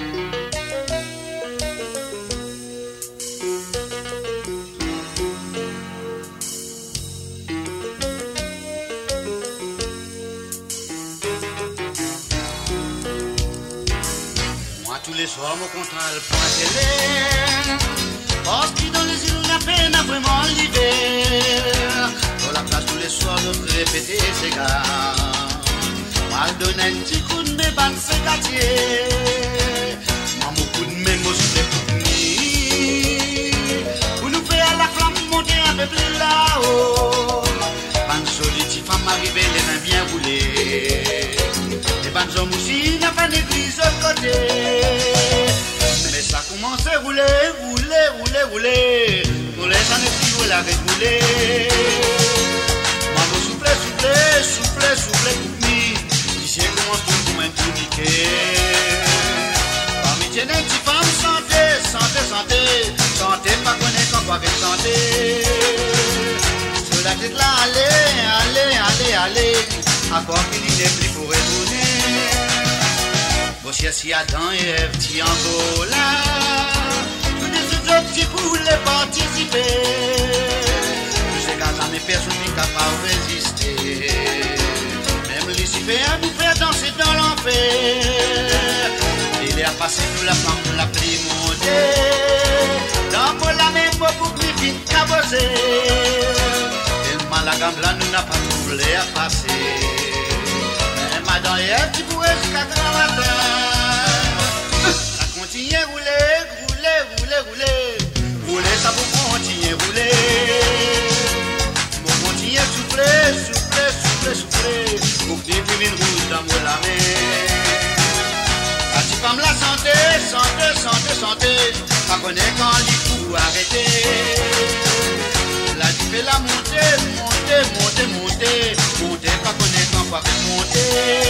Tous les soirs, mon contrat le point télé. Parce que dans les îles, la peine a vraiment l'hiver. Dans la place, tous les soirs, je répéter ces gars. Moi, je donne un petit coup de mes bandes, c'est gâtier. Moi, mon coup de mes mots sur les coups de nuit. Pour nous faire la flamme monter un peu plus là-haut. Bande solide, femme arrivée, les mains bien roulées. Les bandes hommes aussi, n'a pas d'église de côté. Mais ça commence à rouler, rouler, rouler, rouler. Rouler, ça ne plus rouler, arrête rouler. Moi, vous soufflez, soufflez, soufflez, soufflez, pour mi. Ici, commence tout comme un tourniquet. Parmi tiens, des petites femmes, santé, santé, santé. Santé, pas connaître quoi avec santé. Sur la tête là, allez, allez, allez, allez. Encore qu'il n'y ait plus pour retourner. Voici assis Adam et Ève, petit Angola. Tous les autres petits poules participer. Je sais qu'à jamais personne n'est capable de résister. Même Lucifer a nous fait danser dans l'enfer. Il est à passer sous la flamme, la pluie montée. Dans mon la même pour que les filles cabosser. Tellement la gamme là nous n'a pas trouvé à passer. Madame Ève, tu pourrais jusqu'à grand matin. Ça continue à rouler, rouler, rouler, rouler. Rouler, ça vous continue à rouler. Vous continuez à souffler, souffler, souffler, souffler. Pour que les filles rouges dans mon lamé. La petite femme la santé, santé, santé, santé. Pas connaître quand il faut arrêter. La tu fais la montée, montée, montée, montée. Montée, pas connaître quand quoi monter.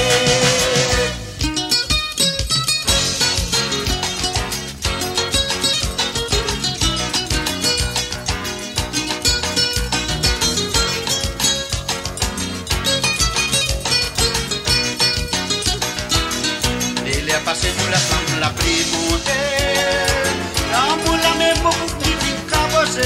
Il est passé sous la flamme, la pluie montée. L'amour la même beaucoup plus vite cabossé.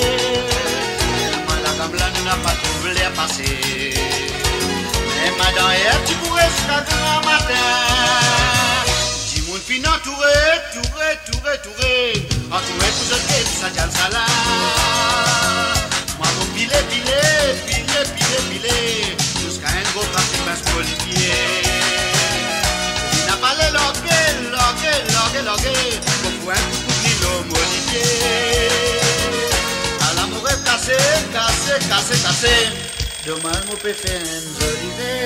La gamme là n'a pas trouvé à passer. Mais madame Ève, tu pourrais jusqu'à grand matin. Si mon fin entouré, touré, touré, touré. Entouré pour jeter sa diale salade. Moi, mon pilé, pilé, pilé, pilé, pilé. Jusqu'à un gros parti pince polifié. Il n'a pas les logués, logués, logués, logués. Pour un coucou ni l'eau modifié. À l'amour est cassé, cassé, cassé, cassé. Demain, mon péfé, un joli verre.